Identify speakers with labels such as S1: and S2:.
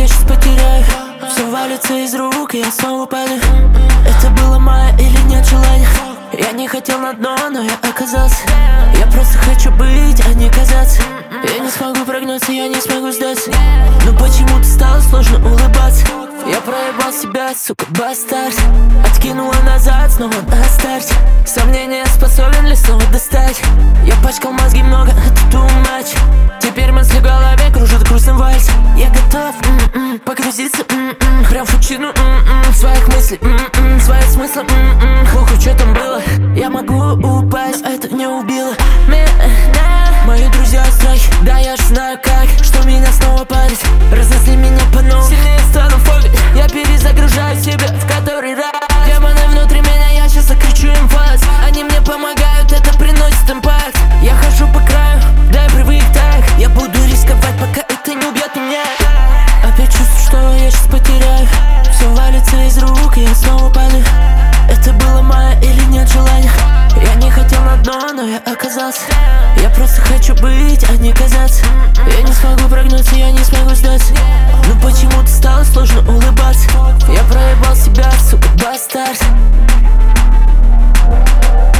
S1: я сейчас потеряю. Все валится из рук, и я снова падаю. Это было мое или нет желания? Я не хотел на дно, но я оказался. Я просто хочу быть, а не казаться. Я не смогу прогнуться, я не смогу сдаться. Но почему-то стало сложно улыбаться. Я проебал себя, сука, бастард. Откинула назад, снова на старте. Сомнения, способен ли снова достать? Я пачкал мозги много, это too much. Теперь мысли в голове кружат грустным вальс. Я готов погрузиться прям в пучину своих мыслей, своих смыслов. Похуй, что там было. Я могу упасть, но это не убило меня. Мои друзья страхи, да я ж знаю как. Что меня снова парит, разнесли меня по новой. Сильнее стану фобией, я перезагружаю себя в который раз. Демоны внутри меня, я сейчас закричу им фас. Они мне помогают, это приносит импакт. Я хожу по краю, да я привык так. Я буду рисковать, пока это не убьет меня. Опять чувствую, что я сейчас потеряю. Все валится из рук, и я снова падаю. Это было мое или нет желания? Я не хотел на дно, но я оказался. Я просто хочу быть, а не казаться. Я не смогу прогнуться, я не смогу сдаться. Но почему-то стало сложно улыбаться. Я проебал себя, сука, бастард.